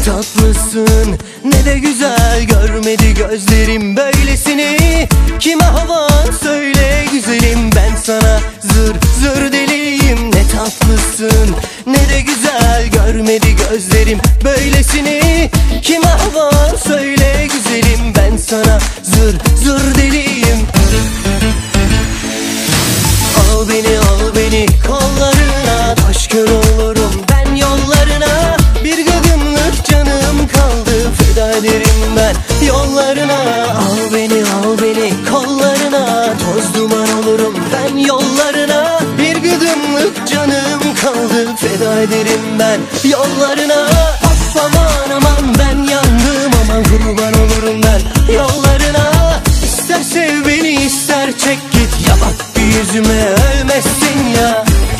tatlısın ne de güzel, görmedi gözlerim böylesini. Kime havan söyle güzelim, ben sana zır zır deliyim. Ne tatlısın ne de güzel, görmedi gözlerim böylesini. Kime havan söyle güzelim, ben sana zır zır deliyim. Al beni kollarına, taş kör olurum ben yollarına. Bir gıdımlık canım kaldı, feda ederim ben yollarına. Al beni kollarına, toz duman olurum ben yollarına. Bir gıdımlık canım kaldı, feda ederim ben yollarına. Of aman aman ben yandım, aman kurban olurum ben yollarına. İster sev beni ister çek git, ya bak bir yüzüme ölmezsin ya.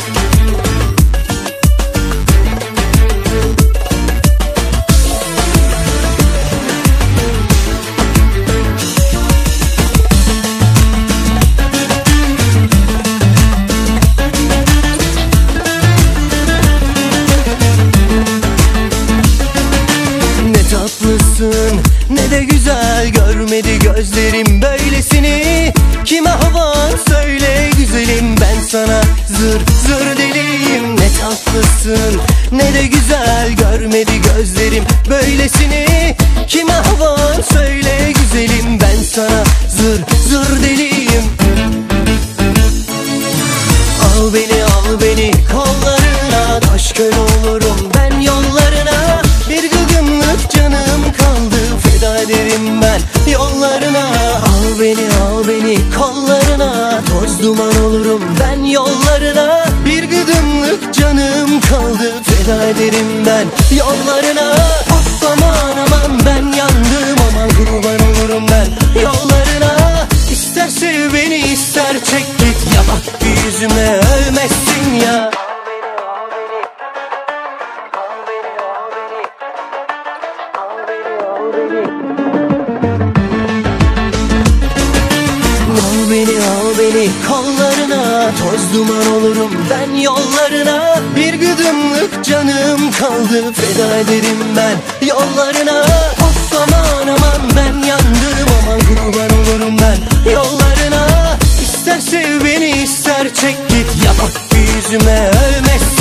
Tatlısın ne de güzel, görmedi gözlerim böylesini. Kime havan söyle güzelim, ben sana zır zır deliyim. Ne tatlısın ne de güzel, görmedi gözlerim böylesini. Kime havan söyle güzelim, ben sana zır zır deliyim. Al beni kollarına, taş kör olurum ben yollarına. Bir gıdımlık canım kaldı, feda ederim ben yollarına. Al beni kollarına, toz duman olurum ben yollarına. Bir gıdımlık canım kaldı, feda ederim ben yollarına. Of aman aman ben yandım, aman kurban olurum ben yollarına. İster sev beni ister çek git, ya bak bir yüzüme ölmezsin ya. Al beni kollarına, toz duman olurum ben yollarına. Bir gıdımlık canım kaldı, feda ederim ben yollarına. Of aman aman ben yandım, aman kurban olurum ben yollarına. İster sev beni ister çek git, ya bak bir yüzüme ölmezsin.